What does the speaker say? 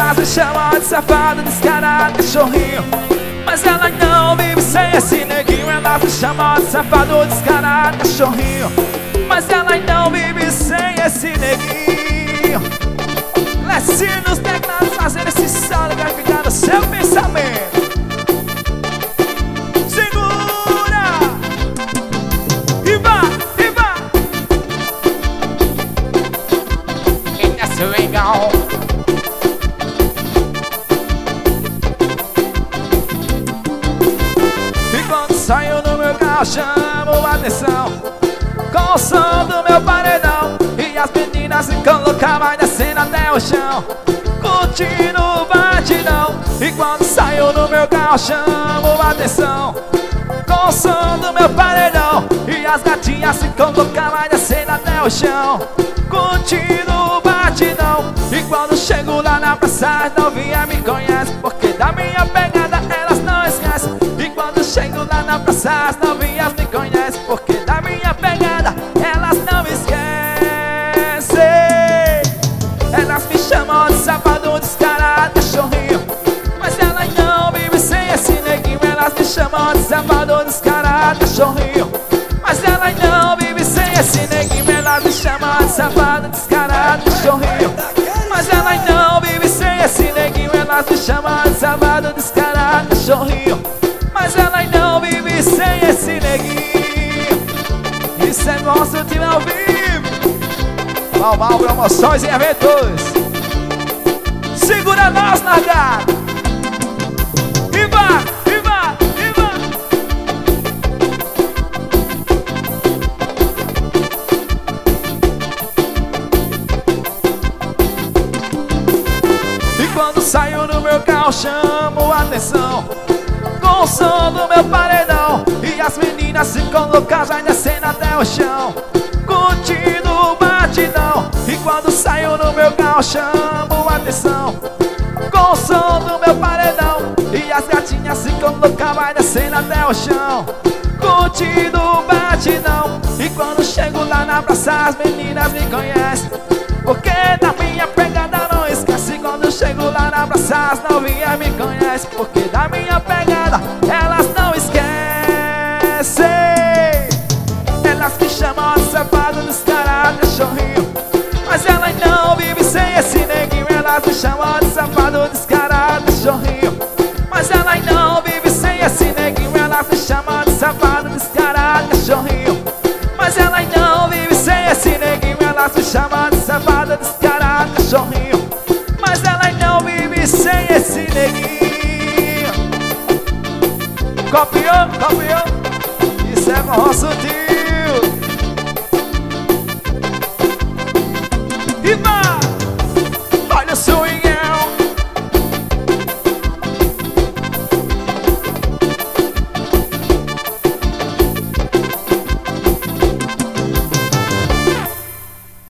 elas me chamam de safado, descarado, cachorrinho. Mas ela não vive sem esse neguinho. Elas me chamam de safado, descarado, cachorrinho. Mas ela não vive sem esse neguinho. Lessi nos teclados fazendo esse solo que vai ficar no seu pensamento. Segura! E vai, e vai! E desce legal. E quando saio no meu carro chamo a atenção com o som do meu paredão. E as meninas se colocam, vai descendo até o chão, curtindo o batidão. E quando saio no meu carro chamo a atenção com o som do meu paredão. E as gatinhas se colocam, vai descendo até o chão, curtindo o batidão. E quando chego lá na praça, as novinhas me conhecem, porque da minha pegada elas não esquecem. E quando chego lá na praça, as novinhas me conhecem, porque da minha pegada elas não me esquecem. Elas me chamam de safado, descarado, cachorrinho. Mas elas não vivem sem esse neguinho. Elas me chamam de safado, descarado, cachorrinho. Mas elas não vivem sem esse neguinho. Elas me chamam de safado, descarado, cachorrinho. Mas elas não vivem sem esse neguinho. Elas me chamam de safado, descarado, cachorrinho. Mas elas não vivem sem esse neguinho. Isso é nosso time ao vivo. Malval Promoções e Eventos. Segura nós, largado. E vai, e vai, e vai. E quando saio no meu carro chamo a atenção com o som do meu paredão. E as meninas se colocam, vai descendo até o chão, curtindo o batidão. E quando saio no meu carro chamo a atenção com o som do meu paredão. E as gatinhas se colocam, vai descendo até o chão, curtindo o batidão. E quando chego lá na praça, as meninas me conhecem, porque da minha pegada não esquece. Quando chego lá na praça, as novinhas me conhecem, porque da minha pegada elas não esquecem. Elas me chamam de safado, descarado, cachorrinho. Mas elas não vivem sem esse neguinho. Elas me chamam de safado, descarado, cachorrinho. Mas elas não vivem sem esse neguinho. Elas me chamam de safado, descarado, cachorrinho. Mas elas não vivem sem esse neguinho. Elas me chamam de safado, descarado, cachorrinho. Mas elas não vivem sem esse neguinho. Copiou, copiou. Isso é nosso time.